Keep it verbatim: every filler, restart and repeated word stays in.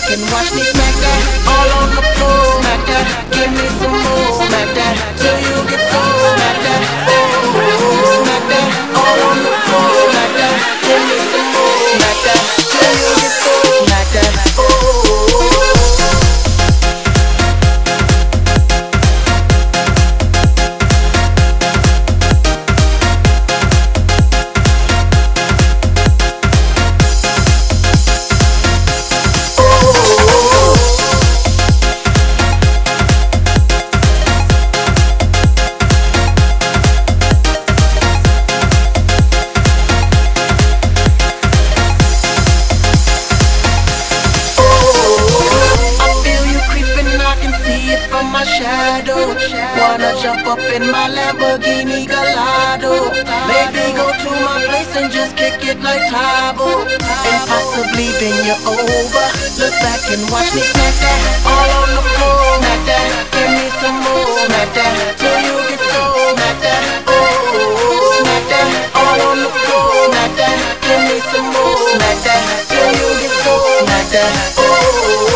and watch me smack that. All on the floor, smack that. Give me some more, smack that. Till you get so smack that. Oh, smack that. All on the floor, smack that. Give me some more, smack that. Till you get so smack that. Oh. My shadow, wanna jump up in my Lamborghini Gallardo. Maybe go to my place and just kick it like Tybo, and possibly bend you over. Look back and watch me smack that. All on the floor, smack that. Give me some more, smack that. Till you get so smack that. Oh, smack that. All on the floor, smack that. Give me some more, smack that. Till you get so smack that. Oh.